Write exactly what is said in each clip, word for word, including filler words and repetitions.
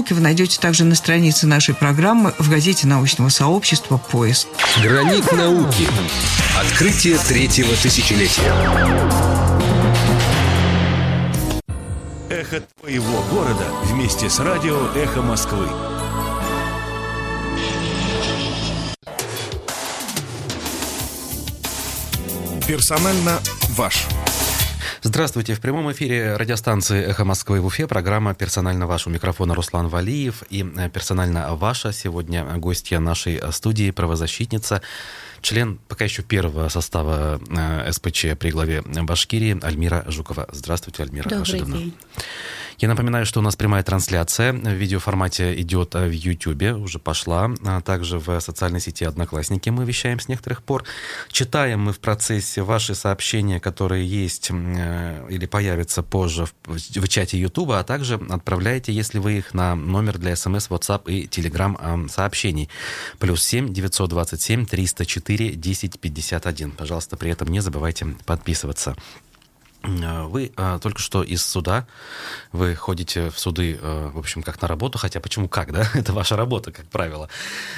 науки вы найдете также на странице нашей программы в газете научного сообщества «Поиск». Гранит науки. Открытие третьего тысячелетия. Эхо твоего города вместе с радио «Эхо Москвы». Персонально ваш. Здравствуйте. В прямом эфире радиостанции «Эхо Москвы» в Уфе. Программа «Персонально ваш». У микрофона Руслан Валиев. И «Персонально ваша» сегодня гостья нашей студии, правозащитница, член пока еще первого состава СПЧ при главе Башкирии Альмира Жукова. Здравствуйте, Альмира Рашидовна. Добрый день. Я напоминаю, что у нас прямая трансляция в видеоформате идет в Ютьюбе, уже пошла, а также в социальной сети «Одноклассники» мы вещаем с некоторых пор. Читаем мы в процессе ваши сообщения, которые есть или появятся позже в, в чате Ютуба, а также отправляйте, если вы их, на номер для СМС, WhatsApp и Telegram сообщений. Плюс семь девятьсот двадцать семь триста четыре десять пятьдесят один. Пожалуйста, при этом не забывайте подписываться. Вы а, только что из суда, вы ходите в суды, а, в общем, как на работу, хотя почему как, да? Это ваша работа, как правило.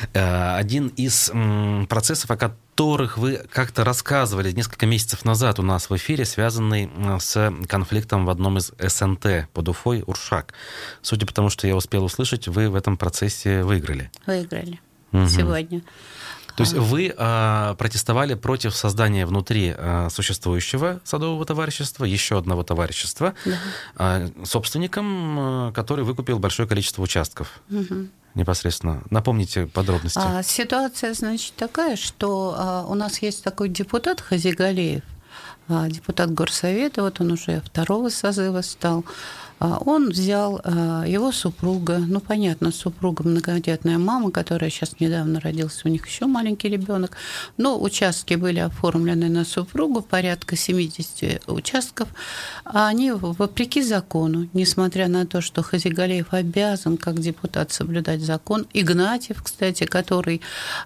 А, один из м, процессов, о которых вы как-то рассказывали несколько месяцев назад у нас в эфире, связанный с конфликтом в одном из эс эн тэ под Уфой, Уршак. Судя по тому, что я успел услышать, вы в этом процессе выиграли. Выиграли угу. сегодня. То есть вы а, протестовали против создания внутри а, существующего садового товарищества, еще одного товарищества, да. а, собственником, а, который выкупил большое количество участков. Угу. Непосредственно. Напомните подробности. А, ситуация, значит, такая, что а, у нас есть такой депутат Хазигалеев, а, депутат горсовета, вот он уже второго созыва стал. Он взял его супруга, ну, понятно, супруга многодетная мама, которая сейчас недавно родился, у них еще маленький ребенок, но участки были оформлены на супругу, порядка семьдесят участков, а они, вопреки закону, несмотря на то, что Хазигалеев обязан как депутат соблюдать закон, Игнатьев, кстати, который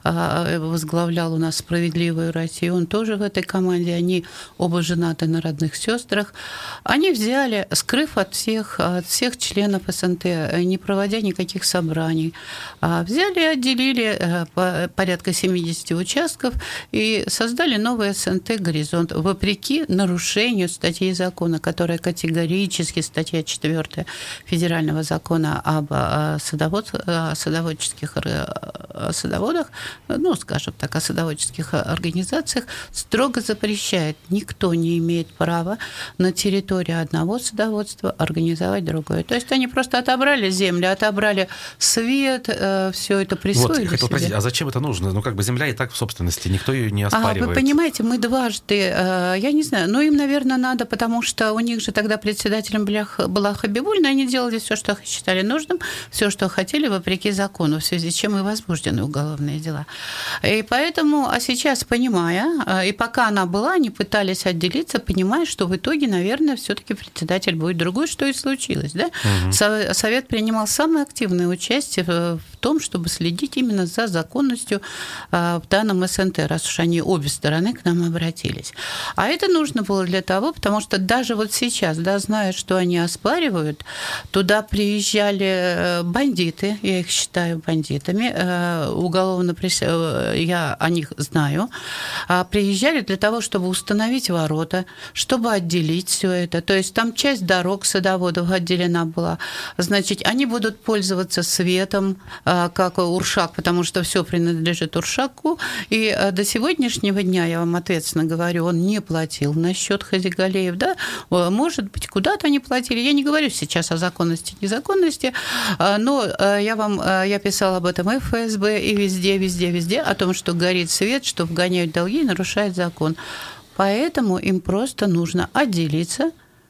возглавлял у нас «Справедливую Россию», он тоже в этой команде, они оба женаты на родных сестрах, они взяли, скрыв от всех от всех членов эс эн тэ, не проводя никаких собраний. Взяли и отделили порядка семьдесят участков и создали новый эс эн тэ «Горизонт», вопреки нарушению статьи закона, которая категорически, статья четвёртая Федерального закона об садовод, садоводческих садоводах, ну, скажем так, о садоводческих организациях, строго запрещает. Никто не имеет права на территории одного садоводства организовать другое. То есть они просто отобрали землю, отобрали свет, все это присвоили вот, хотел себе. спросить, а зачем это нужно? Ну, как бы земля и так в собственности, никто ее не оспаривает. А, вы понимаете, мы дважды, я не знаю, ну, им, наверное, надо, потому что у них же тогда председателем была Хабибуллина, они делали все, что считали нужным, все, что хотели, вопреки закону, в связи с чем и возбуждены уголовные дела. И поэтому, а сейчас, понимая, и пока она была, они пытались отделиться, понимая, что в итоге, наверное, все-таки председатель будет другой, что и случилось, да? Угу. Совет принимал самое активное участие в том, чтобы следить именно за законностью в данном эс эн тэ, раз уж они обе стороны к нам обратились. А это нужно было для того, потому что даже вот сейчас, да, зная, что они оспаривают, туда приезжали бандиты, я их считаю бандитами, уголовно я о них знаю, приезжали для того, чтобы установить ворота, чтобы отделить все это. То есть там часть дорог садоводов отделена была. Значит, они будут пользоваться светом, как Уршак, потому что все принадлежит Уршаку. И до сегодняшнего дня, я вам ответственно говорю, он не платил на счет Хазигалеев. Да? Может быть, куда-то они платили. Я не говорю сейчас о законности, незаконности, но я вам, я писала об этом и в эф эс бэ, и везде, везде, везде, о том, что горит свет, что вгоняют долги и нарушают закон. Поэтому им просто нужно отделиться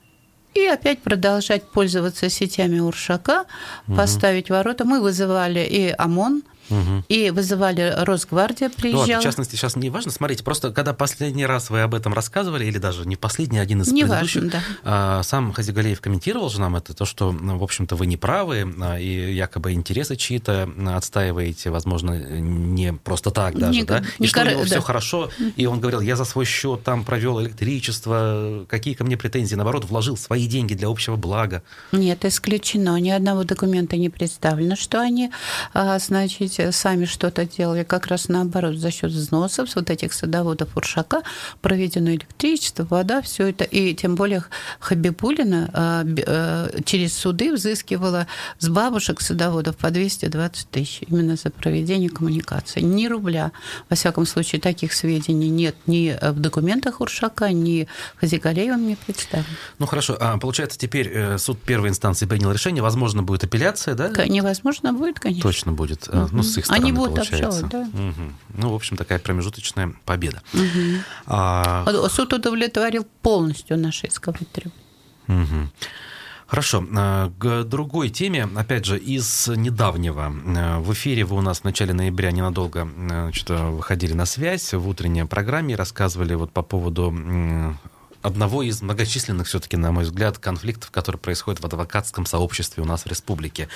и опять продолжать пользоваться сетями Уршака, угу. поставить ворота. Мы вызывали и ОМОН, Угу. И вызывали, Росгвардия приезжала. Ну, в частности, сейчас не важно. Смотрите, просто когда последний раз вы об этом рассказывали, или даже не последний, один из не предыдущих, важно, да. сам Хазигалеев комментировал же нам это, то, что, в общем-то, вы не правы, и якобы интересы чьи-то отстаиваете, возможно, не просто так даже, не, да? И не что кор... у него да. все хорошо, и он говорил, я за свой счет там провел электричество, какие ко мне претензии, наоборот, вложил свои деньги для общего блага. Нет, исключено. Ни одного документа не представлено, что они, значит, сами что-то делали, как раз наоборот, за счет взносов вот этих садоводов Уршака проведено электричество, вода, все это. И тем более Хабибуллина через суды взыскивала с бабушек садоводов по двести двадцать тысяч именно за проведение коммуникации. Ни рубля. Во всяком случае, таких сведений нет ни в документах Уршака, ни Хазигалеевым не представлено. Ну хорошо, а получается, теперь суд первой инстанции принял решение, возможно, будет апелляция, да? Невозможно будет, конечно. Точно будет. Угу. Ну, с их стороны, они будут получается. Обжаловать, да. Угу. Ну, в общем, такая промежуточная победа. Угу. А... Суд удовлетворил полностью наши исковые требования. Угу. Хорошо. К другой теме, опять же, из недавнего. В эфире вы у нас в начале ноября ненадолго, значит, выходили на связь в утренней программе и рассказывали вот по поводу одного из многочисленных, все-таки, на мой взгляд, конфликтов, которые происходят в адвокатском сообществе у нас в республике.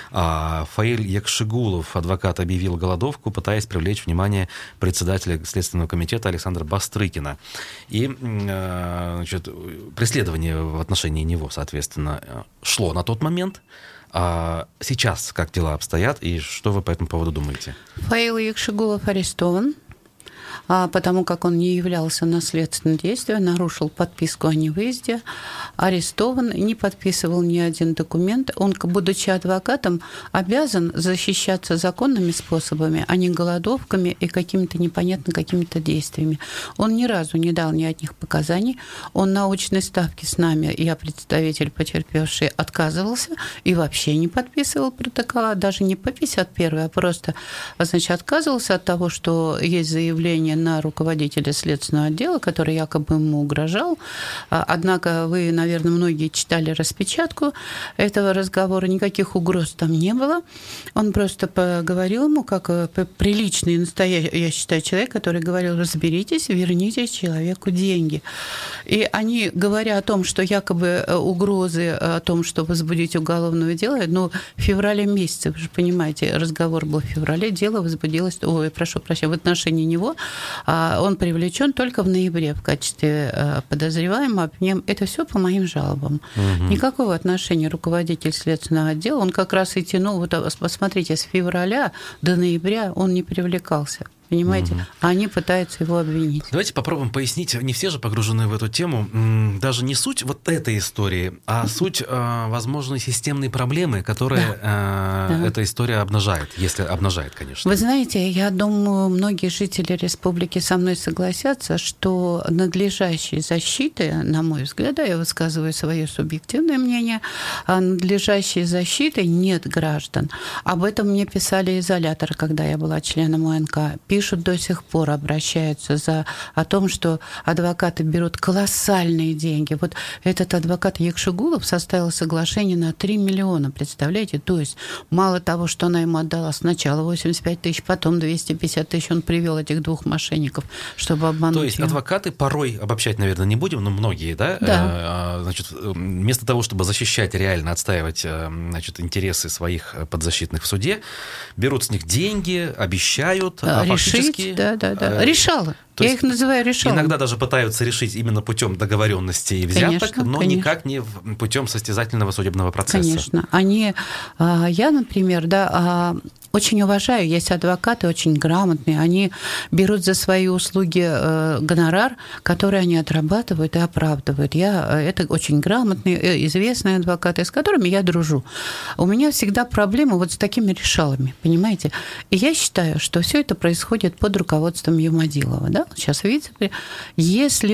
Фаиль Якшигулов, адвокат, объявил голодовку, пытаясь привлечь внимание председателя Следственного комитета Александра Бастрыкина. И, значит, преследование в отношении него, соответственно, шло на тот момент. А сейчас как дела обстоят и что вы по этому поводу думаете? Фаил Якшигулов арестован, потому как он не являлся на следственном действии, нарушил подписку о невыезде, арестован, не подписывал ни один документ. Он, будучи адвокатом, обязан защищаться законными способами, а не голодовками и какими-то непонятно какими-то действиями. Он ни разу не дал ни одних показаний. Он на очной ставке с нами, я представитель потерпевший, отказывался и вообще не подписывал протокола, даже не по пятьдесят первой, а просто, значит, отказывался от того, что есть заявление на руководителя следственного отдела, который якобы ему угрожал. Однако вы, наверное, многие читали распечатку этого разговора. Никаких угроз там не было. Он просто поговорил ему, как приличный, настоящий, я считаю, человек, который говорил: разберитесь, верните человеку деньги. И они, говоря о том, что якобы угрозы о том, что возбудить уголовное дело, ну, в феврале месяце, вы же понимаете, разговор был в феврале, дело возбудилось, ой, прошу прощения, в отношении него. Он привлечен только в ноябре в качестве подозреваемого. Это все по моим жалобам. Угу. Никакого отношения руководитель следственного отдела, он как раз и тянул, вот посмотрите, с февраля до ноября он не привлекался. Понимаете? Угу. А они пытаются его обвинить. Давайте попробуем пояснить. Не все же погружены в эту тему. Даже не суть вот этой истории, а суть, возможно, системной проблемы, которые да. Да. эта история обнажает. Если обнажает, конечно. Вы знаете, я думаю, многие жители республики со мной согласятся, что надлежащей защиты, на мой взгляд, да, я высказываю свое субъективное мнение, надлежащей защиты нет граждан. Об этом мне писали изоляторы, когда я была членом ОНК. Пишут до сих пор, обращаются за, о том, что адвокаты берут колоссальные деньги. Вот этот адвокат Якшигулов составил соглашение на три миллиона, представляете? То есть мало того, что она ему отдала сначала восемьдесят пять тысяч, потом двести пятьдесят тысяч, он привел этих двух мошенников, чтобы обмануть. То есть ее. Адвокаты порой, обобщать, наверное, не будем, но многие, да? Да. Значит, вместо того, чтобы защищать, реально отстаивать, значит, интересы своих подзащитных в суде, берут с них деньги, обещают, а решить, да, да, да. Решала. Я их называю решалами. Иногда даже пытаются решить именно путем договоренности и взяток, конечно, но конечно. Никак не путем состязательного судебного процесса. Конечно. Они, я, например, да, очень уважаю, есть адвокаты очень грамотные, они берут за свои услуги гонорар, который они отрабатывают и оправдывают. Я, это очень грамотные, известные адвокаты, с которыми я дружу. У меня всегда проблемы вот с такими решалами, понимаете? И я считаю, что все это происходит под руководством Юмадилова, да? Сейчас видите, если бы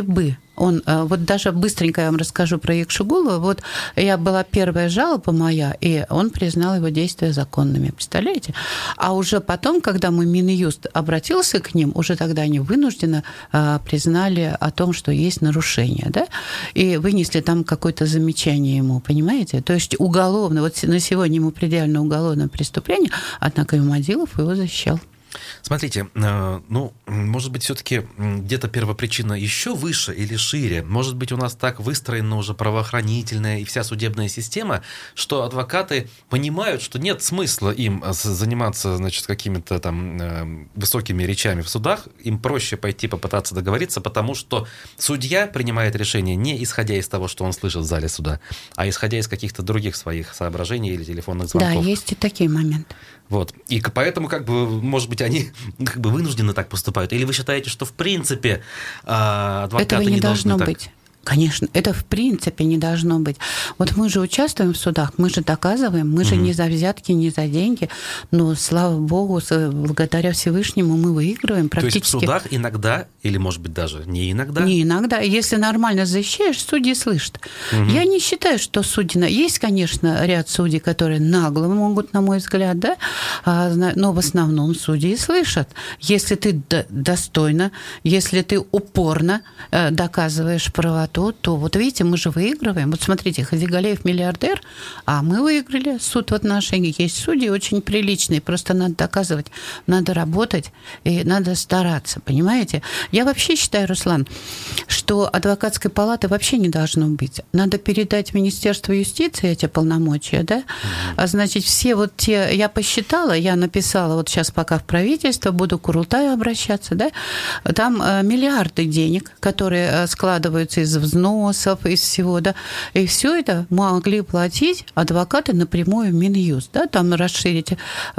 Он, вот даже быстренько я вам расскажу про Якшугулова. Вот я была первая жалоба моя, и он признал его действия законными. Представляете? А уже потом, когда мы Минюст обратился к ним, уже тогда они вынужденно признали о том, что есть нарушение, да? И вынесли там какое-то замечание ему, понимаете? То есть уголовно, вот на сегодня ему предъявлено уголовное преступление, однако Имадилов его защищал. Смотрите, ну, может быть, все-таки где-то первопричина еще выше или шире. Может быть, у нас так выстроена уже правоохранительная и вся судебная система, что адвокаты понимают, что нет смысла им заниматься, значит, какими-то там высокими речами в судах. Им проще пойти попытаться договориться, потому что судья принимает решение не исходя из того, что он слышит в зале суда, а исходя из каких-то других своих соображений или телефонных звонков. Да, есть и такие моменты. Вот. И поэтому, как бы, может быть, они как бы вынуждены так поступают. Или вы считаете, что в принципе адвокаты Этого не, не должно должны быть. Так? Конечно, это в принципе не должно быть. Вот мы же участвуем в судах, мы же доказываем, мы же угу. не за взятки, не за деньги, но, слава богу, благодаря Всевышнему мы выигрываем практически. То есть в судах иногда, или, может быть, даже не иногда? Не иногда. Если нормально защищаешь, судьи слышат. Угу. Я не считаю, что судьи... Есть, конечно, ряд судей, которые нагло могут, на мой взгляд, да, но в основном судьи слышат. Если ты достойно, если ты упорно доказываешь правоту, То, то вот видите, мы же выигрываем. Вот смотрите, Хадигалеев миллиардер, а мы выиграли суд в отношении. Есть судьи очень приличные, просто надо доказывать, надо работать и надо стараться, понимаете? Я вообще считаю, Руслан, что адвокатской палаты вообще не должно быть. Надо передать Министерству юстиции эти полномочия, да? А значит, все вот те... Я посчитала, я написала, вот сейчас пока в правительство, буду к Курултаю обращаться, да? Там миллиарды денег, которые складываются из взносов, из всего, да, и все это могли платить адвокаты напрямую в Минюст, да, там расширить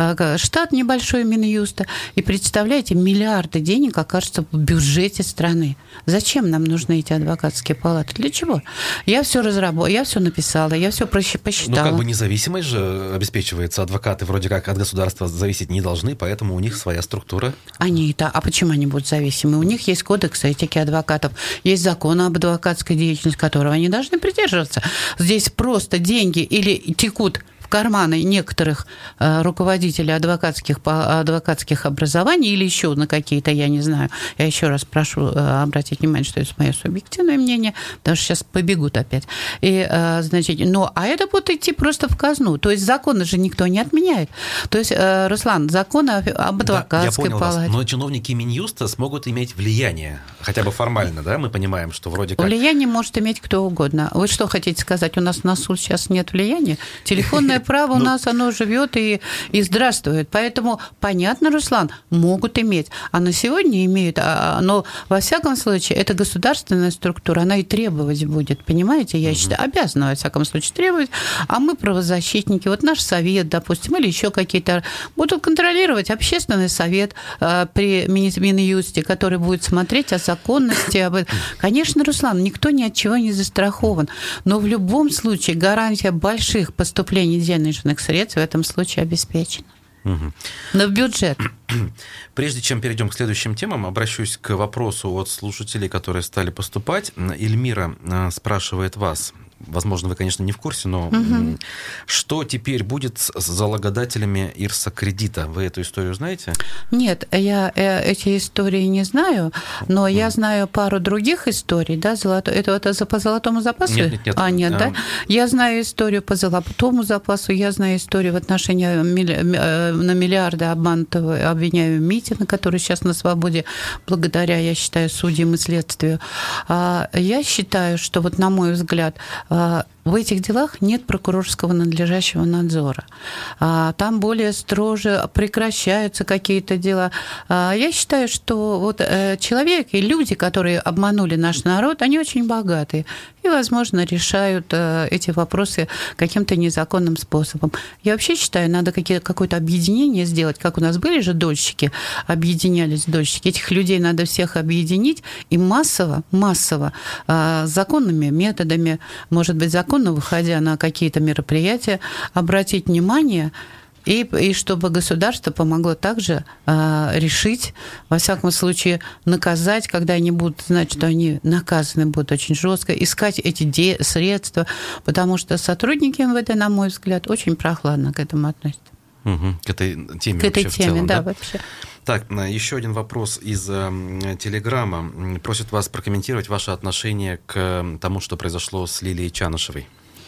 штат небольшой Минюста, и представляете, миллиарды денег окажутся в бюджете страны. Зачем нам нужны эти адвокатские палаты? Для чего? Я все разработала, я все написала, я все посчитала. Ну, как бы независимость же обеспечивается, адвокаты вроде как от государства зависеть не должны, поэтому у них своя структура. Они, да, а почему они будут зависимы? У них есть кодекс этики адвокатов, есть закон об адвокатской деятельности, которого они должны придерживаться. Здесь просто деньги или текут в карманы некоторых э, руководителей адвокатских, адвокатских образований или еще на какие-то, я не знаю. Я еще раз прошу э, обратить внимание, что это мое субъективное мнение, потому что сейчас побегут опять. И, э, значит, ну, а это будет идти просто в казну. То есть законы же никто не отменяет. То есть, э, Руслан, закон об адвокатской да, я понял палате. Вас. Но чиновники Минюста смогут иметь влияние, хотя бы формально, да? Мы понимаем, что вроде как... Влияние может иметь кто угодно. Вы что хотите сказать? У нас на суд сейчас нет влияния? Телефонное право у ну, нас, оно живет и, и здравствует. Поэтому, понятно, Руслан, могут иметь. А на сегодня имеют. Но, во всяком случае, это государственная структура, она и требовать будет. Понимаете? Я считаю, обязана, во всяком случае, требовать. А мы, правозащитники, вот наш совет, допустим, или еще какие-то, будут контролировать общественный совет при Минюсте, который будет смотреть о законности. Об этом. Конечно, Руслан, никто ни от чего не застрахован. Но в любом случае гарантия больших поступлений денежных средств в этом случае обеспечена. Угу. Но в бюджет. Прежде чем перейдем к следующим темам, обращусь к вопросу от слушателей, которые стали поступать. Эльмира спрашивает вас, возможно, вы, конечно, не в курсе, но угу. что теперь будет с залогодателями Ирса кредита? Вы эту историю знаете? Нет, я эти истории не знаю, но я знаю пару других историй. Да, золото... Это, это по золотому запасу? Нет, нет, нет. А, нет, а... да? Я знаю историю по золотому запасу, я знаю историю в отношении на миллиарды обманутого обвиняемого Митина, который сейчас на свободе, благодаря, я считаю, судьям и следствию. Я считаю, что, вот на мой взгляд, в этих делах нет прокурорского надлежащего надзора. Там более строже прекращаются какие-то дела. Я считаю, что вот человек и люди, которые обманули наш народ, они очень богатые и, возможно, решают эти вопросы каким-то незаконным способом. Я вообще считаю, надо какое-то объединение сделать, как у нас были же дольщики, объединялись дольщики. Этих людей надо всех объединить и массово, массово, законными методами, может быть, законно, выходя на какие-то мероприятия, обратить внимание И, и чтобы государство помогло также э, решить, во всяком случае, наказать, когда они будут знать, что они наказаны будут очень жестко, искать эти де- средства, потому что сотрудники эм вэ дэ, на мой взгляд, очень прохладно к этому относятся. Угу. К этой теме К этой вообще теме, в целом, да, да, вообще. Так, еще один вопрос из э, Телеграма. Просят вас прокомментировать ваше отношение к тому, что произошло с Лилией Чанышевой.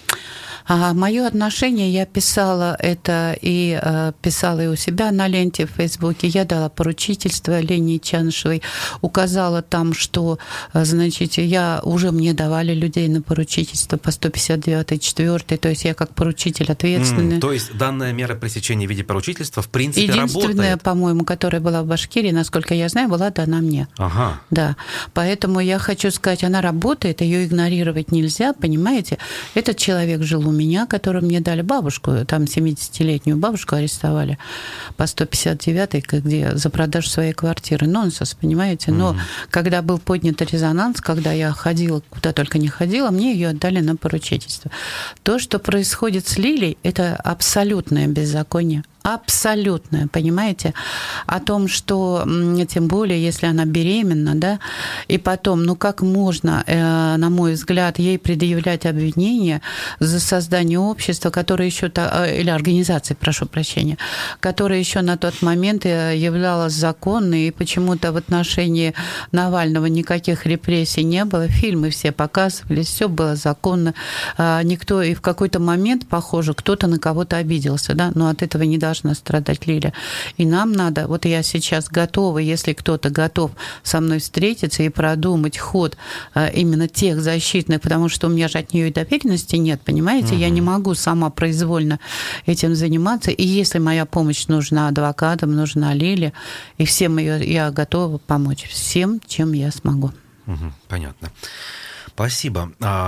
А мое отношение, я писала это и э, писала и у себя на ленте в Фейсбуке. Я дала поручительство Лене Чанышевой, указала там, что, значит, я уже мне давали людей на поручительство по сто пятьдесят девятой, четвёртой, то есть я как поручитель ответственный. Mm, то есть данная мера пресечения в виде поручительства в принципе работает? Единственная, по-моему, которая была в Башкирии, насколько я знаю, была дана мне. Ага. Да, поэтому я хочу сказать, она работает, ее игнорировать нельзя, понимаете? Этот человек жил у меня, которую мне дали бабушку, там семидесятилетнюю бабушку арестовали по сто пятьдесят девятой, где за продажу своей квартиры. Нонсенс, понимаете? Но mm-hmm. когда был поднят резонанс, когда я ходила, куда только не ходила, мне ее отдали на поручительство. То, что происходит с Лилией, это абсолютное беззаконие. Абсолютное, понимаете? О том, что, тем более, если она беременна, да, и потом, ну как можно, э, на мой взгляд, ей предъявлять обвинения за создание общества, которое еще, или организации, прошу прощения, которая еще на тот момент являлась законной, и почему-то в отношении Навального никаких репрессий не было, фильмы все показывались, все было законно, никто, и в какой-то момент, похоже, кто-то на кого-то обиделся, да, но от этого не должно должна страдать Лиля. И нам надо, вот я сейчас готова, если кто-то готов со мной встретиться и продумать ход именно тех защитных, потому что у меня же от нее и доверенности нет, понимаете? Угу. Я не могу сама произвольно этим заниматься. И если моя помощь нужна адвокатам, нужна Лиле, и всем ее, я готова помочь всем, чем я смогу. Угу, понятно. Спасибо.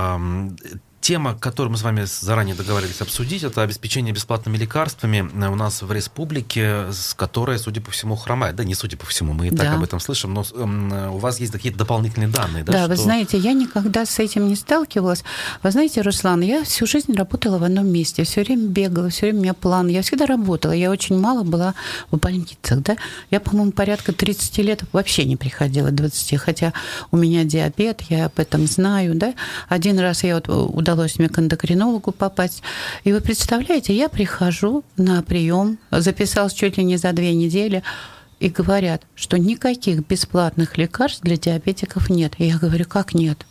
Тема, которую мы с вами заранее договорились обсудить, это обеспечение бесплатными лекарствами у нас в республике, с которой, судя по всему, хромает. Да, не судя по всему, мы и так да. об этом слышим, но у вас есть какие-то дополнительные данные, да? Да, что... вы знаете, я никогда с этим не сталкивалась. Вы знаете, Руслан, я всю жизнь работала в одном месте, все время бегала, все время у меня план, я всегда работала, я очень мало была в больницах, да. Я, по-моему, порядка тридцать лет вообще не приходила, двадцать, хотя у меня диабет, я об этом знаю, да. Один раз я вот удалось удалось мне к эндокринологу попасть. И вы представляете, я прихожу на прием, записалась чуть ли не за две недели, и говорят, что никаких бесплатных лекарств для диабетиков нет. И я говорю, как нет?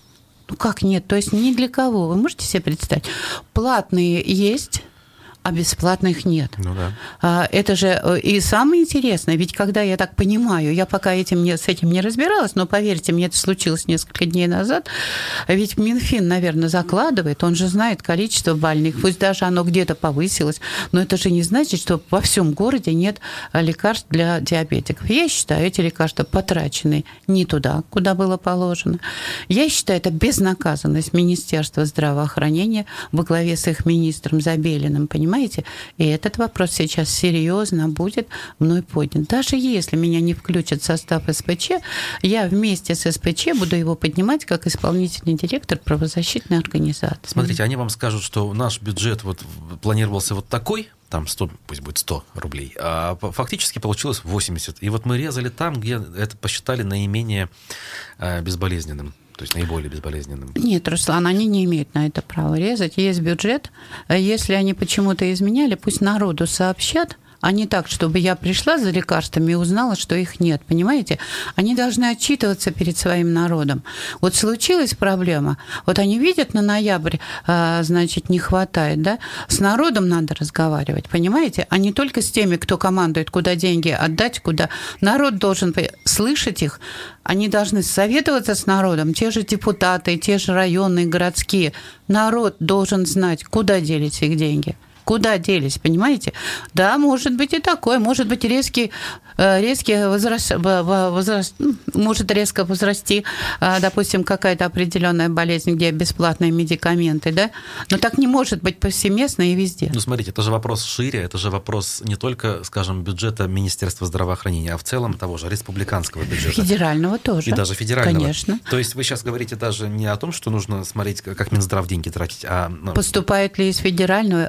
Ну как нет? То есть ни для кого. Вы можете себе представить? Платные есть, а бесплатных нет. Ну да. Это же и самое интересное, ведь когда я так понимаю, я пока этим не, с этим не разбиралась, но поверьте мне, это случилось несколько дней назад, ведь Минфин, наверное, закладывает, он же знает количество больных, пусть даже оно где-то повысилось, но это же не значит, что во всем городе нет лекарств для диабетиков. Я считаю, эти лекарства потрачены не туда, куда было положено. Я считаю, это безнаказанность Министерства здравоохранения во главе с их министром Забелиным, понимаете? И этот вопрос сейчас серьезно будет мной поднят. Даже если меня не включат в состав эс пэ че, я вместе с эс пэ че буду его поднимать как исполнительный директор правозащитной организации. Смотрите, они вам скажут, что наш бюджет вот планировался вот такой, там сто, пусть будет сто рублей, а фактически получилось восемьдесят. И вот мы резали там, где это посчитали наименее безболезненным. То есть наиболее безболезненным. Нет, Руслан, они не имеют на это права резать. Есть бюджет. Если они почему-то изменяли, пусть народу сообщат, а не так, чтобы я пришла за лекарствами и узнала, что их нет, понимаете? Они должны отчитываться перед своим народом. Вот случилась проблема, вот они видят на ноябрь, значит, не хватает, да? С народом надо разговаривать, понимаете? А не только с теми, кто командует, куда деньги отдать, куда. Народ должен слышать их, они должны советоваться с народом, те же депутаты, те же районные, городские. Народ должен знать, куда делись их деньги. Куда делись, понимаете? Да, может быть и такое, может быть резкий, резкий возраст, возраст, может резко возрасти, допустим, какая-то определенная болезнь, где бесплатные медикаменты, да? Но так не может быть повсеместно и везде. Ну, смотрите, это же вопрос шире, это же вопрос не только, скажем, бюджета Министерства здравоохранения, а в целом того же республиканского бюджета. Федерального тоже. И даже федерального. Конечно. То есть вы сейчас говорите даже не о том, что нужно смотреть, как Минздрав деньги тратить, а... Поступает ли из федерального, Руслан,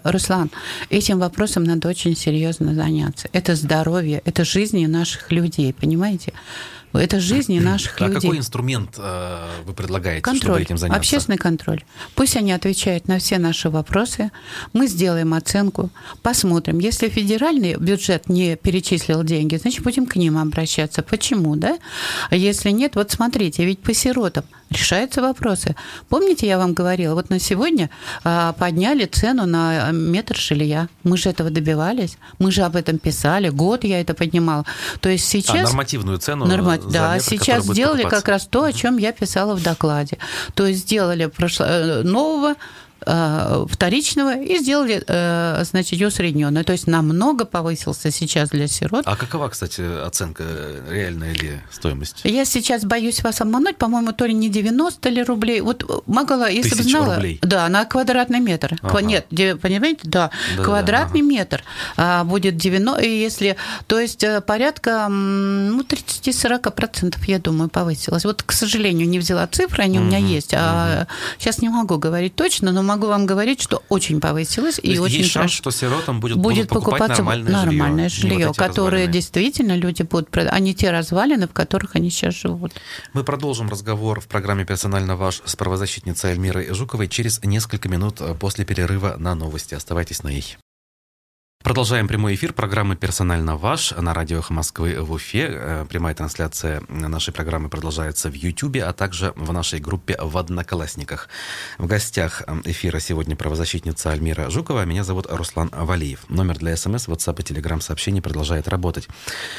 Руслан, этим вопросом надо очень серьезно заняться. Это здоровье, это жизни наших людей, понимаете? Это жизни наших а людей. А какой инструмент э, вы предлагаете, контроль, чтобы этим заняться? Общественный контроль. Пусть они отвечают на все наши вопросы. Мы сделаем оценку, посмотрим. Если федеральный бюджет не перечислил деньги, значит, будем к ним обращаться. Почему, да? А если нет, вот смотрите, ведь по сиротам решаются вопросы. Помните, я вам говорила, вот на сегодня а, подняли цену на метр жилья. Мы же этого добивались, мы же об этом писали, год я это поднимала. То есть сейчас... А, нормативную цену? Норма... За да, метр, сейчас сделали покупаться. Как раз то, о чем я писала в докладе. То есть сделали прошло... нового, вторичного и сделали, значит, усредненное. То есть намного повысился сейчас для сирот. А какова, кстати, оценка, реальная ли стоимость? Я сейчас боюсь вас обмануть, по-моему, то ли не девяносто ли рублей. Вот могла, если бы знала... рублей? Да, на квадратный метр. Ага. Нет, понимаете, да, да квадратный да, ага. метр будет девяносто, если, то есть порядка ну, тридцать-сорок процентов, я думаю, повысилось. Вот, к сожалению, не взяла цифры, они угу, у меня есть. А угу. Сейчас не могу говорить точно, но могу вам говорить, что очень повысилось. И очень есть шанс, что сиротам будет, будет покупать нормальное, нормальное жилье, жилье вот которое развалины. Действительно люди будут... А не те развалины, в которых они сейчас живут. Мы продолжим разговор в программе «Персонально ваш» с правозащитницей Эльмирой Жуковой через несколько минут после перерыва на новости. Оставайтесь на ней. Продолжаем прямой эфир программы «Персонально ваш» на радио «Эхо Москвы» в Уфе. Прямая трансляция нашей программы продолжается в Ютьюбе, а также в нашей группе в Одноклассниках. В гостях эфира сегодня правозащитница Эльмира Жукова. Меня зовут Руслан Валиев. Номер для СМС, WhatsApp и Telegram сообщений продолжает работать.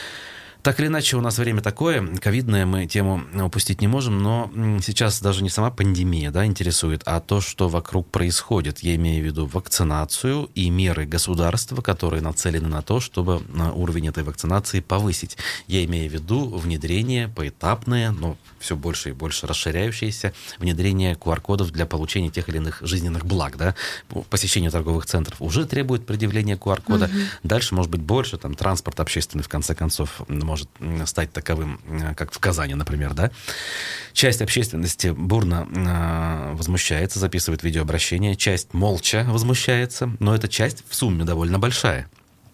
Так или иначе, у нас время такое, ковидное, мы тему упустить не можем, но сейчас даже не сама пандемия, да, интересует, а то, что вокруг происходит. Я имею в виду вакцинацию и меры государства, которые нацелены на то, чтобы уровень этой вакцинации повысить. Я имею в виду внедрение поэтапное, но все больше и больше расширяющееся, внедрение ку ар-кодов для получения тех или иных жизненных благ, да. Посещение торговых центров уже требует предъявления ку ар-кода. Угу. Дальше, может быть, больше, там, транспорт общественный, в конце концов, может стать таковым, как в Казани, например, да. Часть общественности бурно э, возмущается, записывает видеообращение, часть молча возмущается, но эта часть в сумме довольно большая.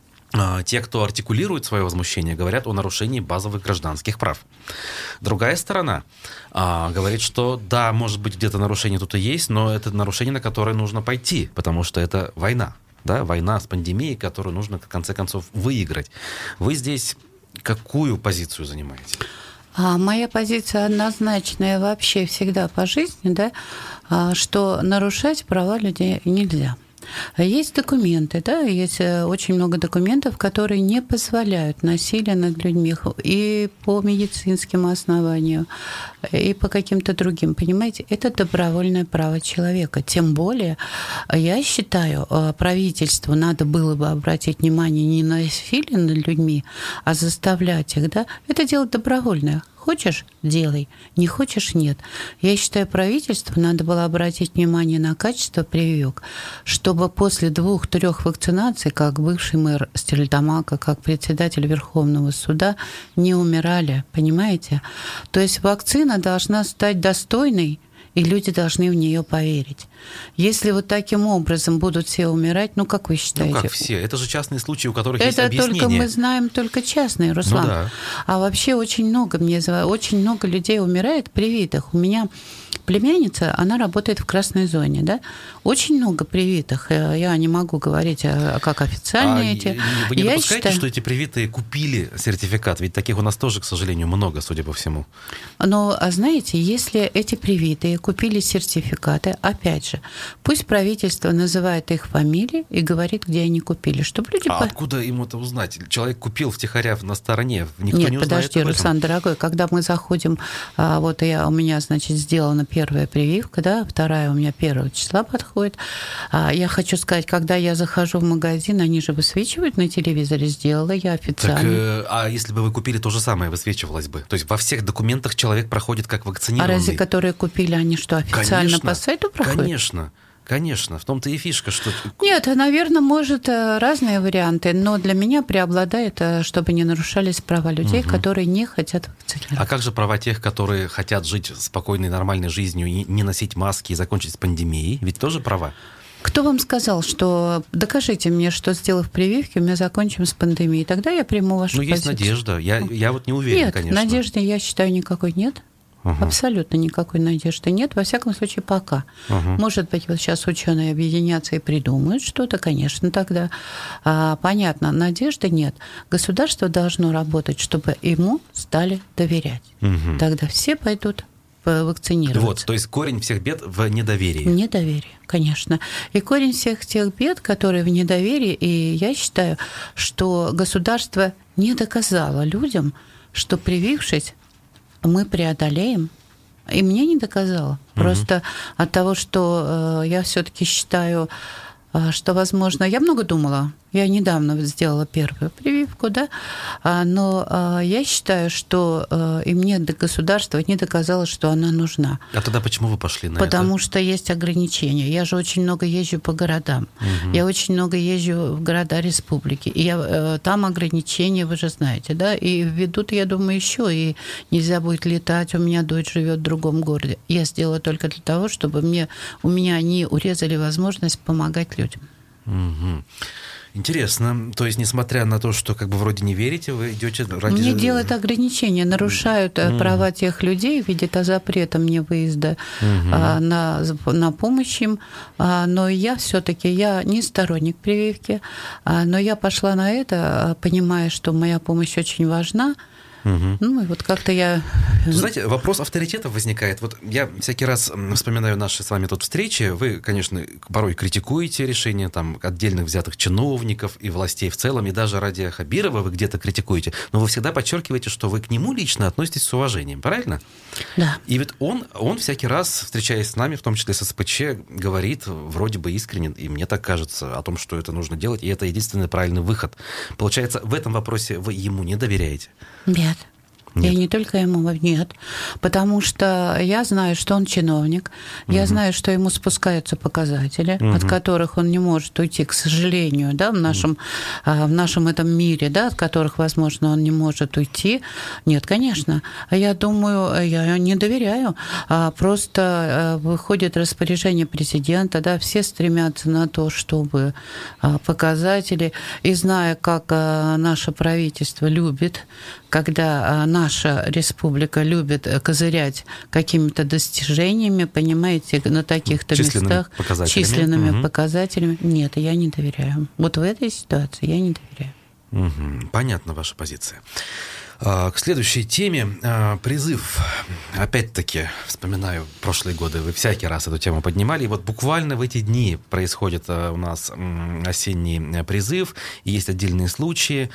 Э, те, кто артикулирует свое возмущение, говорят о нарушении базовых гражданских прав. Другая сторона э, говорит, что да, может быть, где-то нарушение тут и есть, но это нарушение, на которое нужно пойти, потому что это война, да, война с пандемией, которую нужно, в конце концов, выиграть. Вы здесь какую позицию занимаете? А моя позиция однозначная вообще всегда по жизни, да, что нарушать права людей нельзя. Есть документы, да, есть очень много документов, которые не позволяют насилия над людьми и по медицинским основаниям, и по каким-то другим, понимаете, это добровольное право человека. Тем более, я считаю, правительству надо было бы обратить внимание не на насилие над людьми, а заставлять их, да, это дело добровольное. Хочешь – делай, не хочешь – нет. Я считаю, правительству надо было обратить внимание на качество прививок, чтобы после двух-трех вакцинаций, как бывший мэр Стерлитамака, как председатель Верховного суда, не умирали, понимаете? То есть вакцина должна стать достойной, и люди должны в нее поверить. Если вот таким образом будут все умирать, ну, как вы считаете? Ну, как все? Это же частные случаи, у которых это есть объяснение. Это только мы знаем только частные, Руслан. Ну, да. А вообще очень много, мне, очень много людей умирает привитых. У меня племянница, она работает в красной зоне, да? Очень много привитых. Я не могу говорить, как официальные а эти. Вы не Я допускаете, считаю... что эти привитые купили сертификат? Ведь таких у нас тоже, к сожалению, много, судя по всему. Но, а знаете, если эти привитые купили сертификаты, опять же, пусть правительство называет их фамилии и говорит, где они купили, чтобы люди... А по... откуда им это узнать? Человек купил втихаря на стороне, никто Нет, не узнает подожди, об этом. Руслан, дорогой, когда мы заходим, вот я, у меня, значит, сделана первая прививка, да, вторая у меня первого числа подходит. Я хочу сказать, когда я захожу в магазин, они же высвечивают на телевизоре, сделала я официально. Так, э, а если бы вы купили то же самое, высвечивалось бы? То есть во всех документах человек проходит как вакцинированный? А разве которые купили, они что, официально конечно, по сайту проходят? Конечно. Конечно, в том-то и фишка, что... Нет, наверное, может, разные варианты, но для меня преобладает, чтобы не нарушались права людей, угу. которые не хотят вакцинироваться. А как же права тех, которые хотят жить спокойной, нормальной жизнью, и не носить маски и закончить с пандемией? Ведь тоже права? Кто вам сказал, что докажите мне, что, сделав прививки, мы закончим с пандемией? Тогда я приму вашу позицию. Ну, есть позицию. надежда. Я, я вот не уверен, нет, конечно. Надежды, я считаю, никакой нет. Угу. Абсолютно никакой надежды нет, во всяком случае, пока. Угу. Может быть, вот сейчас ученые объединятся и придумают что-то, конечно, тогда а, понятно, надежды нет. Государство должно работать, чтобы ему стали доверять. Угу. Тогда все пойдут вакцинироваться. Вот, то есть корень всех бед в недоверии. Недоверие, конечно. И корень всех тех бед, которые в недоверии, и я считаю, что государство не доказало людям, что привившись, мы преодолеем. И мне не доказало. Просто угу. от того, что э, я все-таки считаю, э, что, возможно, я много думала. Я недавно сделала первую прививку, да, но я считаю, что и мне государство не доказало, что она нужна. А тогда почему вы пошли на Потому это? Потому что есть ограничения. Я же очень много езжу по городам. Угу. Я очень много езжу в города республики. И я, там ограничения, вы же знаете, да, и ведут, я думаю, еще, и нельзя будет летать. У меня дочь живет в другом городе. Я сделала только для того, чтобы мне, у меня они урезали возможность помогать людям. Угу. Интересно. То есть, несмотря на то, что как бы вроде не верите, вы идете ради... Мне делают ограничения, нарушают mm. права тех людей в виде запрета мне выезда mm-hmm. а, на, на помощь им. А, но я все-таки я не сторонник прививки, а, но я пошла на это, понимая, что моя помощь очень важна. Угу. Ну, и вот как-то я... Знаете, вопрос авторитетов возникает. Вот я всякий раз вспоминаю наши с вами тут встречи. Вы, конечно, порой критикуете решения там, отдельных взятых чиновников и властей в целом, и даже Радия Хабирова вы где-то критикуете, но вы всегда подчеркиваете, что вы к нему лично относитесь с уважением, правильно? Да. И ведь он, он всякий раз, встречаясь с нами, в том числе с СПЧ, говорит вроде бы искренне, и мне так кажется, о том, что это нужно делать, и это единственный правильный выход. Получается, в этом вопросе вы ему не доверяете? Нет. Нет. Я не только ему, нет, потому что я знаю, что он чиновник, угу. я знаю, что ему спускаются показатели, угу. от которых он не может уйти, к сожалению, да, в нашем, угу. в нашем этом мире, да, от которых, возможно, он не может уйти. Нет, конечно. Я думаю, я не доверяю. Просто выходит распоряжение президента, да, все стремятся на то, чтобы показатели, и зная, как наше правительство любит, когда наша республика любит козырять какими-то достижениями, понимаете, на таких-то численными местах, показателями. численными угу. показателями. Нет, я не доверяю. Вот в этой ситуации я не доверяю. Угу. Понятна ваша позиция. К следующей теме. Призыв. Опять-таки, вспоминаю прошлые годы, вы всякий раз эту тему поднимали. И вот буквально в эти дни происходит у нас осенний призыв, и есть отдельные случаи.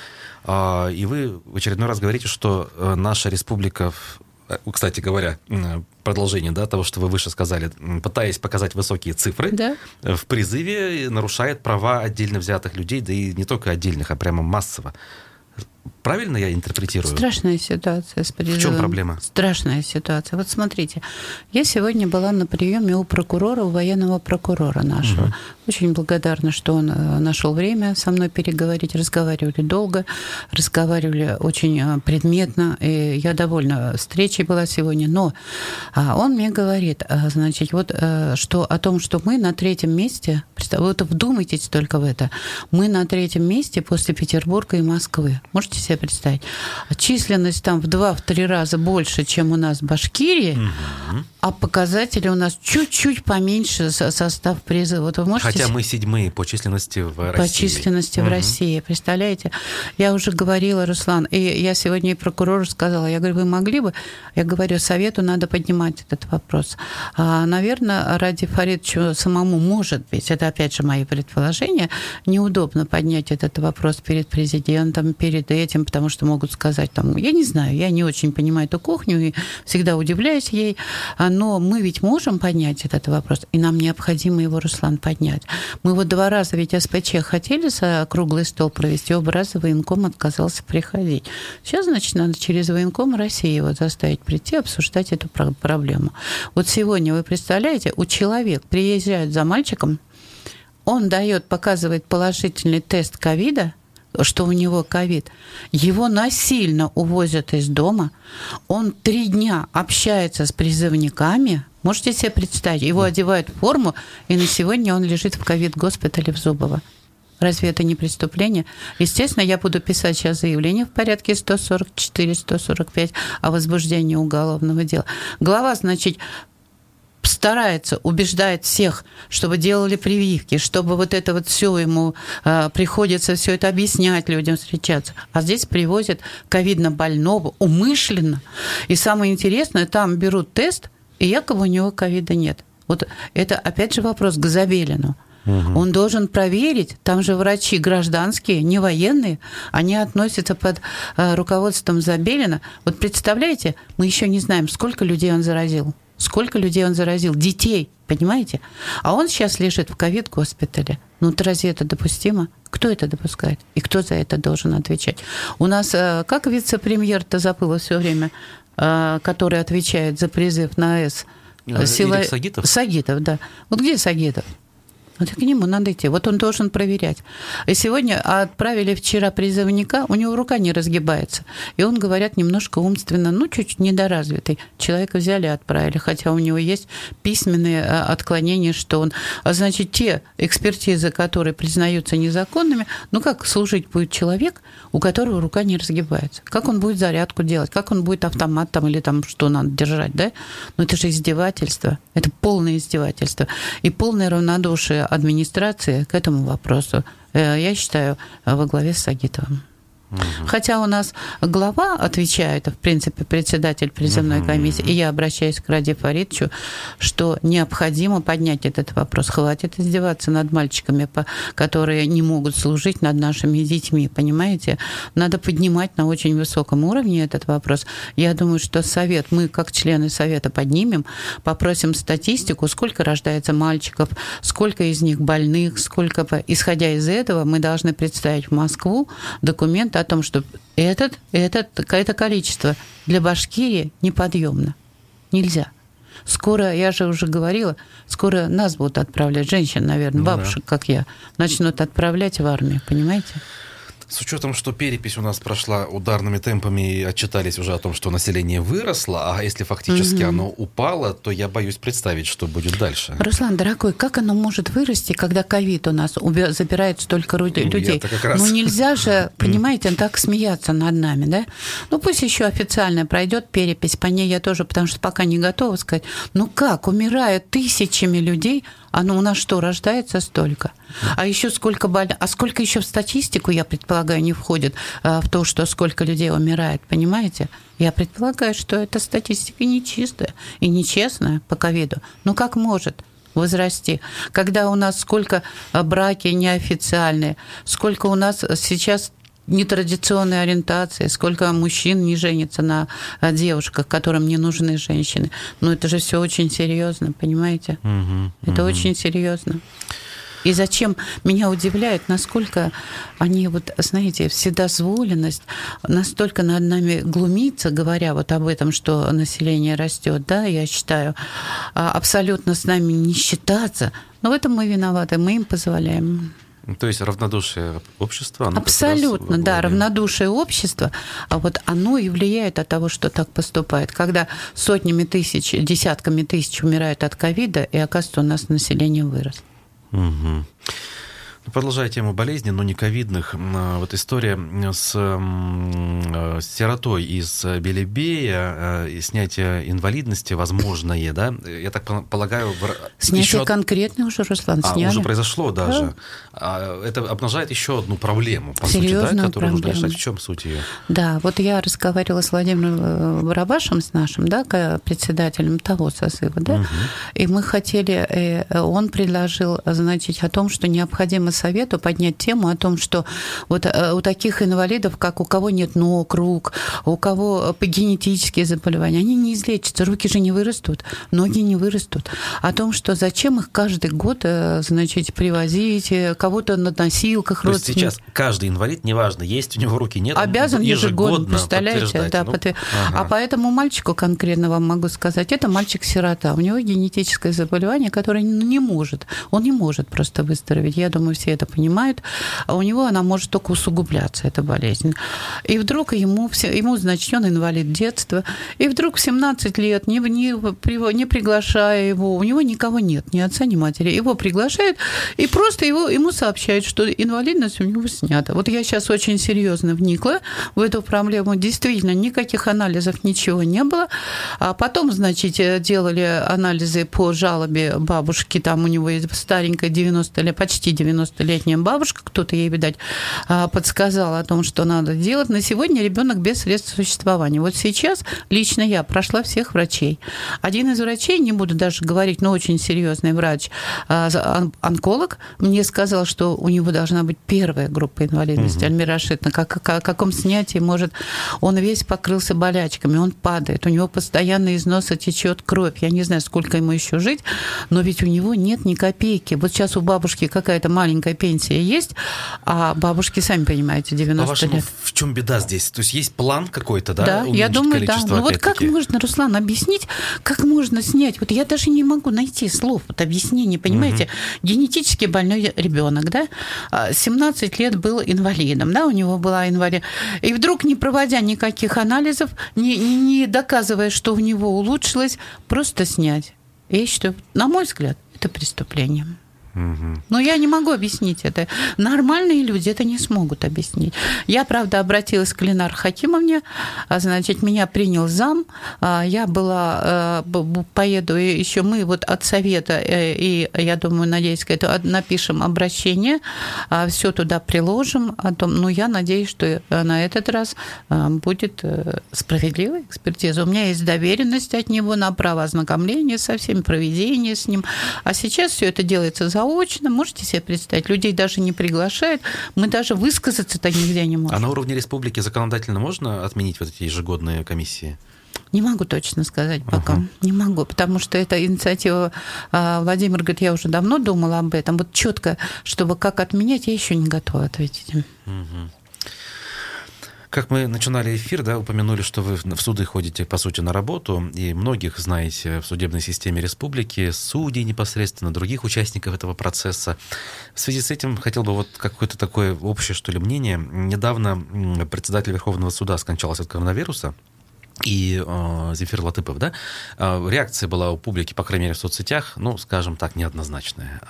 И вы в очередной раз говорите, что наша республика, кстати говоря, продолжение, да, того, что вы выше сказали, пытаясь показать высокие цифры, да. в призыве нарушает права отдельно взятых людей, да и не только отдельных, а прямо массово. Правильно я интерпретирую? Страшная ситуация с призывом. В чем проблема? Страшная ситуация. Вот смотрите, я сегодня была на приеме у прокурора, у военного прокурора нашего. Угу. Очень благодарна, что он нашел время со мной переговорить. Разговаривали долго, разговаривали очень предметно. И я довольна встречей была сегодня. Но он мне говорит, значит, вот что о том, что мы на третьем месте, вот вдумайтесь только в это, мы на третьем месте после Петербурга и Москвы. Можете себе представить? Численность там в два-три раза больше, чем у нас в Башкирии, угу. а показатели у нас чуть-чуть поменьше состав призыва. Вот вы можете... Хотя мы седьмые по численности в России. По численности угу. в России, представляете? Я уже говорила, Руслан, и я сегодня и прокурору сказала, я говорю, вы могли бы, я говорю, совету надо поднимать этот вопрос. А, наверное, Ради Фаридовичу самому, может быть, это опять же мои предположения, неудобно поднять этот вопрос перед президентом, перед этим, потому что могут сказать, там, я не знаю, я не очень понимаю эту кухню и всегда удивляюсь ей, но мы ведь можем поднять этот вопрос, и нам необходимо его, Руслан, поднять. Мы вот два раза ведь СПЧ хотели за круглый стол провести, оба раза военком отказался приходить. Сейчас, значит, надо через военком России его заставить прийти, обсуждать эту проблему. Вот сегодня, вы представляете, у человека приезжают за мальчиком, он дает, показывает положительный тест ковида, что у него ковид, его насильно увозят из дома, он три дня общается с призывниками, Можете себе представить? Его одевают в форму, и на сегодня он лежит в ковид-госпитале в Зубово. Разве это не преступление? Естественно, я буду писать сейчас заявление в порядке сто сорок четыре - сто сорок пять о возбуждении уголовного дела. Глава, значит, старается, убеждает всех, чтобы делали прививки, чтобы вот это вот все ему э, приходится все это объяснять людям, встречаться. А здесь привозят ковидно больного умышленно. И самое интересное, там берут тест, и якобы у него ковида нет. Вот это опять же вопрос к Забелину. Угу. Он должен проверить, там же врачи гражданские, не военные, они относятся под э, руководством Забелина. Вот представляете, мы еще не знаем, сколько людей он заразил. Сколько людей он заразил? Детей, понимаете? А он сейчас лежит в ковид-госпитале. Ну, разве это допустимо? Кто это допускает? И кто за это должен отвечать? У нас, э, как вице-премьер-то забыла все время, э, который отвечает за призыв на АЭС? Сила... Сагитов? Сагитов, да. Вот где Сагитов? Вот к нему надо идти. Вот он должен проверять. И сегодня отправили вчера призывника, у него рука не разгибается. И он, говорят, немножко умственно, ну, чуть-чуть недоразвитый. Человека взяли и отправили, хотя у него есть письменные отклонения, что он... А значит, те экспертизы, которые признаются незаконными, ну, как служить будет человек, у которого рука не разгибается? Как он будет зарядку делать? Как он будет автомат там или там что надо держать, да? Ну, это же издевательство. Это полное издевательство. И полное равнодушие администрации к этому вопросу, я считаю, во главе с Сагитовым. Угу. Хотя у нас глава отвечает, в принципе, председатель призывной комиссии, угу. и я обращаюсь к Ради Фаридовичу, что необходимо поднять этот вопрос. Хватит издеваться над мальчиками, которые не могут служить, над нашими детьми, понимаете? Надо поднимать на очень высоком уровне этот вопрос. Я думаю, что совет, мы как члены совета поднимем, попросим статистику, сколько рождается мальчиков, сколько из них больных, сколько... Исходя из этого, мы должны представить в Москву документы о том, что этот, этот, это количество для Башкирии неподъемно. Нельзя. Скоро, я же уже говорила, скоро нас будут отправлять, женщин, наверное, ну, бабушек, да. как я, начнут отправлять в армию, понимаете? С учетом, что перепись у нас прошла ударными темпами и отчитались уже о том, что население выросло, а если фактически угу. оно упало, то я боюсь представить, что будет дальше. Руслан, дорогой, как оно может вырасти, когда ковид у нас забирает столько людей? Раз... Ну нельзя же, понимаете, так смеяться над нами, да? Ну пусть еще официально пройдет перепись, по ней я тоже, потому что пока не готова сказать. Ну как, умирают тысячами людей, а ну у нас что, рождается столько? А еще сколько больных, а сколько еще в статистику, я предполагаю, не входит а, в то, что сколько людей умирает, понимаете? Я предполагаю, что эта статистика нечистая и нечестная по ковиду. Ну как может возрасти? Когда у нас сколько браки неофициальные, сколько у нас сейчас нетрадиционной ориентации, сколько мужчин не женится на девушках, которым не нужны женщины. Ну, это же все очень серьезно, понимаете? Угу, это угу. очень серьезно. И зачем меня удивляет, насколько они, вот, знаете, вседозволенность, настолько над нами глумится, говоря вот об этом, что население растет, да, я считаю, абсолютно с нами не считаться. Но в этом мы виноваты, мы им позволяем. То есть равнодушие общества? Оно абсолютно, да, равнодушие общества, а вот оно и влияет от того, что так поступает. Когда сотнями тысяч, десятками тысяч умирают от ковида, и, оказывается, у нас население выросло. Угу. Продолжая тему болезней, но не ковидных, вот история с, с сиротой из Белебея, снятие инвалидности возможное, да? Я так полагаю... Снятие еще... конкретное уже, Руслан, а, сняли. уже произошло даже. Да. Это обнажает еще одну проблему, по серьезную сути, да, которую проблему. нужно решать. В чем суть ее? Да, вот я разговаривала с Владимиром Барабашем, с нашим, да, председателем того созыва, да, угу. и мы хотели, он предложил, значит, о том, что необходимо совету поднять тему о том, что вот у таких инвалидов, как у кого нет ног, рук, у кого генетические заболевания, они не излечатся, руки же не вырастут, ноги не вырастут. О том, что зачем их каждый год, значит, привозить, кого-то на носилках родственников. То есть сейчас каждый инвалид, неважно, есть у него руки, нет, обязан ежегодно, представляете? Да, ну, подтвер... ага. А поэтому мальчику конкретно вам могу сказать, это мальчик-сирота, у него генетическое заболевание, которое не может, он не может просто выздороветь. Я думаю, все все это понимают, а у него она может только усугубляться, эта болезнь. И вдруг ему, ему значит, он инвалид детства, и вдруг в семнадцать лет, не, не, не приглашая его, у него никого нет, ни отца, ни матери, его приглашают, и просто его, ему сообщают, что инвалидность у него снята. Вот я сейчас очень серьезно вникла в эту проблему, действительно, никаких анализов, ничего не было, а потом, значит, делали анализы по жалобе бабушки, там у него есть старенькая девяносто лет, почти девяностолетняя бабушка, кто-то ей, видать, подсказал о том, что надо делать. На сегодня ребенок без средств существования. Вот сейчас лично я прошла всех врачей. Один из врачей, не буду даже говорить, но очень серьезный врач, онколог, мне сказал, что у него должна быть первая группа инвалидности. Угу. Альмира Рашидовна, как, о каком снятии может... Он весь покрылся болячками, он падает, у него постоянно из носа течет кровь. Я не знаю, сколько ему еще жить, но ведь у него нет ни копейки. Вот сейчас у бабушки какая-то маленькая пенсия есть, а бабушки, сами понимаете, девяносто лет. В чем беда здесь? То есть есть план какой-то, да? Да, я думаю, да. Ну вот как можно, Руслан, объяснить, как можно снять? Вот я даже не могу найти слов, вот объяснение, понимаете? Угу. Генетически больной ребенок, да? семнадцать лет был инвалидом, да, у него была инвалид. И вдруг, не проводя никаких анализов, не, не доказывая, что у него улучшилось, просто снять. Я считаю, на мой взгляд, это преступление. Угу. Но я не могу объяснить это. Нормальные люди это не смогут объяснить. Я, правда, обратилась к Ленар Хакимовне, значит, меня принял зам, я была, поеду еще мы вот от совета, и я думаю, надеюсь, это напишем обращение, все туда приложим, о том, ну, я надеюсь, что на этот раз будет справедливая экспертиза. У меня есть доверенность от него на право ознакомления со всеми, проведения с ним, а сейчас все это делается за очно, можете себе представить, людей даже не приглашают, мы даже высказаться-то нигде не можем. А на уровне республики законодательно можно отменить вот эти ежегодные комиссии? Не могу точно сказать пока, uh-huh. не могу, потому что это инициатива, Владимир говорит, я уже давно думала об этом, вот четко, чтобы как отменять, я еще не готова ответить. Uh-huh. Как мы начинали эфир, да, упомянули, что вы в суды ходите, по сути, на работу, и многих знаете в судебной системе республики, судей непосредственно, других участников этого процесса. В связи с этим хотел бы вот какое-то такое общее, что ли, мнение. Недавно председатель Верховного суда скончался от коронавируса, и э, Земфир Латыпов, да, э, реакция была у публики, по крайней мере, в соцсетях, ну, скажем так, неоднозначная.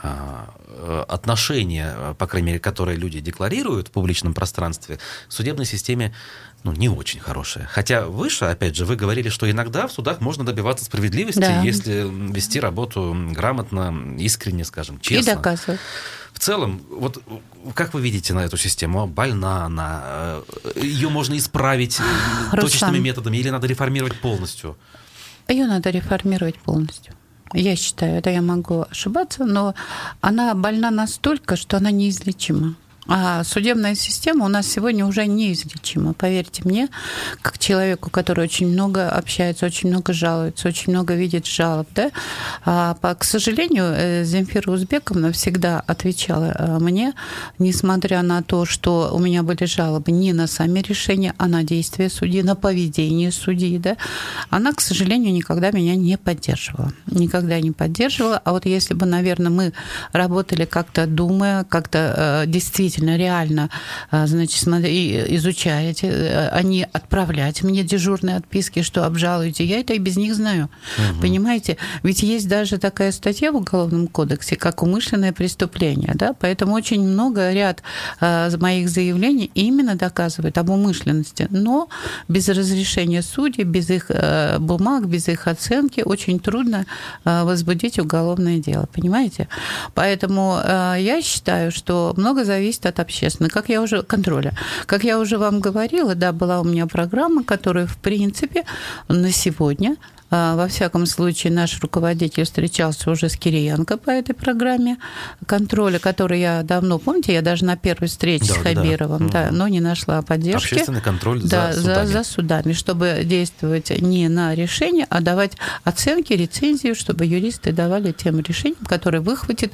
Э, отношения, по крайней мере, которые люди декларируют в публичном пространстве, в судебной системе, ну, не очень хорошие. Хотя выше, опять же, вы говорили, что иногда в судах можно добиваться справедливости, да, если вести работу грамотно, искренне, скажем, честно. И доказывать. В целом, вот как вы видите на эту систему? Больна она? Ее можно исправить Руслан. точечными методами или надо реформировать полностью? Ее надо реформировать полностью. Я считаю, это я могу ошибаться, но она больна настолько, что она неизлечима. А судебная система у нас сегодня уже неизлечима, поверьте мне, как человеку, который очень много общается, очень много жалуется, очень много видит жалоб. Да? А, к сожалению, Земфира Узбековна всегда отвечала мне, несмотря на то, что у меня были жалобы не на сами решения, а на действия судьи, на поведение судьи. Да? Она, к сожалению, никогда меня не поддерживала. Никогда не поддерживала. А вот если бы, наверное, мы работали как-то думая, как-то действительно реально, значит, смотри, изучать, а не отправлять мне дежурные отписки, что обжалуете. Я это и без них знаю. Угу. Понимаете? Ведь есть даже такая статья в Уголовном кодексе, как умышленное преступление. Да? Поэтому очень много, ряд моих заявлений именно доказывает об умышленности. Но без разрешения судей, без их бумаг, без их оценки очень трудно возбудить уголовное дело. Понимаете? Поэтому я считаю, что много зависит от общественного, как я уже, контроля. Как я уже вам говорила, да, была у меня программа, которая, в принципе, на сегодня, во всяком случае, наш руководитель встречался уже с Кириенко по этой программе контроля, который я давно, помните, я даже на первой встрече да, с Хабировым, да. Да, но не нашла поддержки. Общественный контроль да, за судами. За, за судами, чтобы действовать не на решение, а давать оценки, рецензии, чтобы юристы давали тем решениям, которые выхватит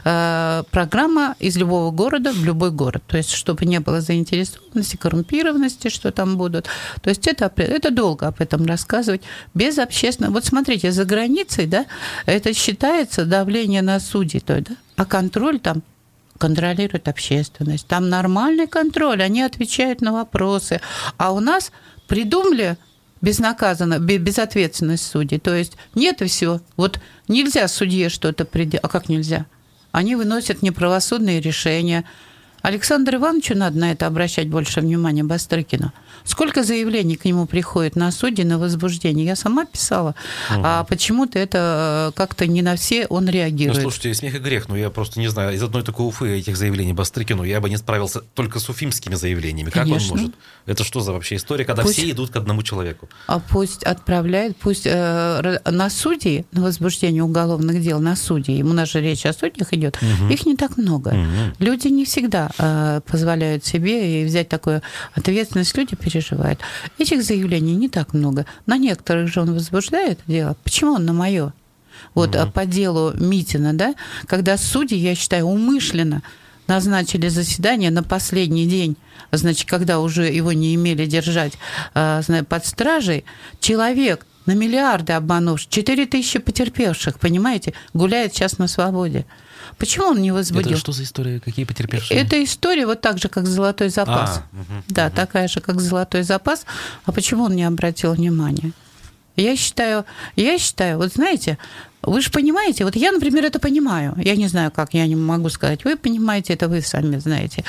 э, программа из любого города в любой город. То есть, чтобы не было заинтересованности, коррумпированности, что там будут. То есть, это, это долго об этом рассказывать, без общественного. Честно, вот смотрите, за границей, да, это считается давление на судей, то, да, а контроль там контролирует общественность. Там нормальный контроль, они отвечают на вопросы. А у нас придумали безнаказанно, безответственность судей. То есть нет и все. Вот нельзя судье что-то приделать. А как нельзя? Они выносят неправосудные решения. Александру Ивановичу надо на это обращать больше внимания, Бастрыкину. Сколько заявлений к нему приходит на суде, на возбуждение? Я сама писала, угу. а почему-то это как-то не на все он реагирует. Ну, слушайте, смех и грех, но я просто не знаю, из одной такой Уфы этих заявлений Бастрыкину я бы не справился только с уфимскими заявлениями. Как Конечно. Он может? Это что за вообще история, когда пусть, все идут к одному человеку? А пусть отправляет, пусть э, на судей, на возбуждение уголовных дел, на судей, у нас же речь о судьях идет, угу. их не так много. Угу. Люди не всегда э, позволяют себе и взять такую ответственность, люди переживает. Этих заявлений не так много. На некоторых же он возбуждает дело. Почему он на мое? Вот угу. по делу Митина, да, когда судьи, я считаю, умышленно назначили заседание на последний день, значит, когда уже его не имели держать под стражей, человек на миллиарды обманувший, четыре тысячи потерпевших, понимаете, гуляет сейчас на свободе. Почему он не возбудил? Это что за история? Какие потерпевшие? Это история вот так же, как «Золотой запас». А, угу, да, угу. такая же, как «Золотой запас». А почему он не обратил внимания? Я считаю, я считаю, вот знаете, вы же понимаете, вот я, например, это понимаю. Я не знаю, как, я не могу сказать. Вы понимаете, это вы сами знаете.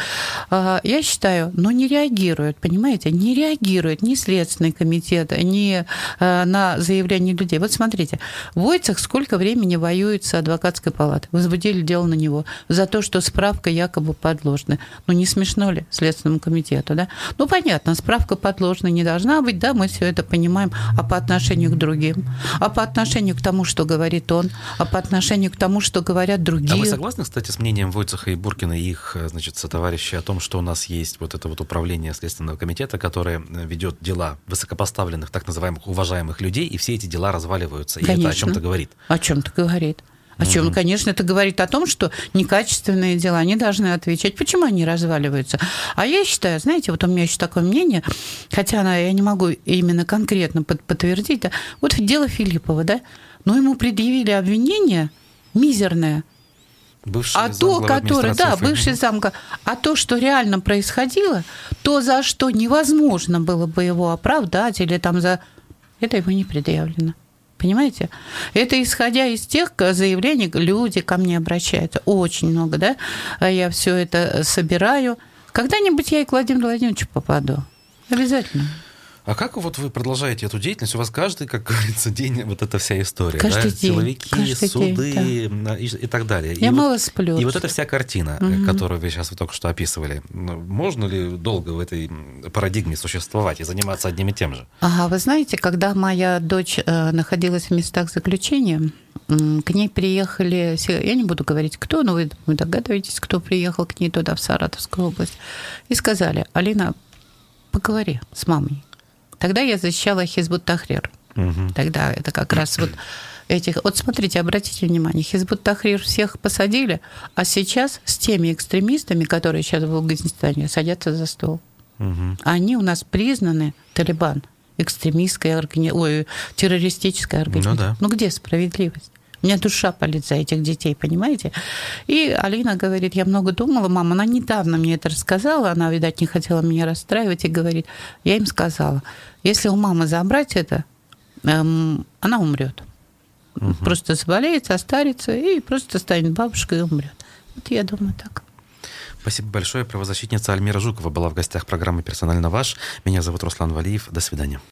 Я считаю, но не реагирует, понимаете, не реагирует ни Следственный комитет, ни на заявления людей. Вот смотрите, Войцех сколько времени воюет с адвокатской палатой. Возбудили дело на него за то, что справка якобы подложная. Ну, не смешно ли Следственному комитету, да? Ну, понятно, справка подложная не должна быть, да, мы все это понимаем. А по отношению к другим? А по отношению к тому, что говорит он, а по отношению к тому, что говорят другие. А вы согласны, кстати, с мнением Войцеха и Буркина и их, значит, сотоварищей о том, что у нас есть вот это вот управление Следственного комитета, которое ведет дела высокопоставленных, так называемых уважаемых людей, и все эти дела разваливаются. И Конечно. Это о чем-то говорит? О чем-то говорит. О чем, mm-hmm. конечно, это говорит о том, что некачественные дела, они должны отвечать. Почему они разваливаются? А я считаю, знаете, вот у меня еще такое мнение, хотя я не могу именно конкретно подтвердить, да, вот дело Филиппова, да, но ему предъявили обвинение мизерное. Бывший а то, которое, да, бывший замка, а то, что реально происходило, то, за что невозможно было бы его оправдать или там за... Это его не предъявлено. Понимаете? Это исходя из тех заявлений, люди ко мне обращаются. Очень много, да? Я все это собираю. Когда-нибудь я и к Владимиру Владимировичу попаду. Обязательно. А как вот вы продолжаете эту деятельность? У вас каждый, как говорится, день вот эта вся история, каждый да? День, Силовики, каждый суды день, да. и, и так далее. Я и мало вот, сплю. И вот эта вся картина, угу. которую вы сейчас только что описывали, можно ли долго в этой парадигме существовать и заниматься одним и тем же? Ага, вы знаете, когда моя дочь находилась в местах заключения, к ней приехали, я не буду говорить, кто, но вы, вы догадываетесь, кто приехал к ней туда, в Саратовскую область, и сказали: Алина, поговори с мамой. Тогда я защищала Хизбут Тахрир. Угу. Тогда это как раз вот этих... Вот смотрите, обратите внимание, Хизбут Тахрир всех посадили, а сейчас с теми экстремистами, которые сейчас в Афганистане, садятся за стол. Угу. Они у нас признаны, Талибан, экстремистской органи... Ой, террористической организацией. Ну, да. Ну где справедливость? У меня душа болит за этих детей, понимаете? И Алина говорит, я много думала, мама, она недавно мне это рассказала, она, видать, не хотела меня расстраивать, и говорит, я им сказала, если у мамы забрать это, эм, она умрет. Угу. Просто заболеет, состарится, и просто станет бабушкой и умрет. Вот я думаю так. Спасибо большое. Правозащитница Альмира Жукова была в гостях программы «Персонально ваш». Меня зовут Руслан Валиев. До свидания.